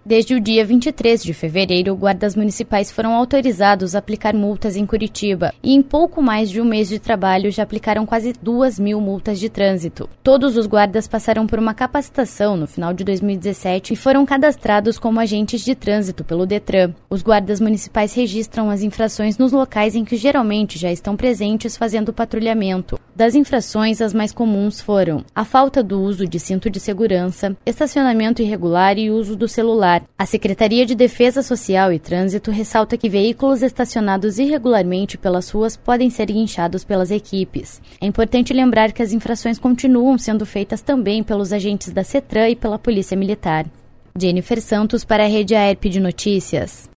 Desde o dia 23 de fevereiro, guardas municipais foram autorizados a aplicar multas em Curitiba e em pouco mais de um mês de trabalho já aplicaram quase 2.000 multas de trânsito. Todos os guardas passaram por uma capacitação no final de 2017 e foram cadastrados como agentes de trânsito pelo Detran. Os guardas municipais registram as infrações nos locais em que geralmente já estão presentes fazendo patrulhamento. Das infrações, as mais comuns foram a falta do uso de cinto de segurança, estacionamento irregular e uso do celular. A Secretaria de Defesa Social e Trânsito ressalta que veículos estacionados irregularmente pelas ruas podem ser guinchados pelas equipes. É importante lembrar que as infrações continuam sendo feitas também pelos agentes da CETRAN e pela Polícia Militar. Jennifer Santos para a Rede AERP de Notícias.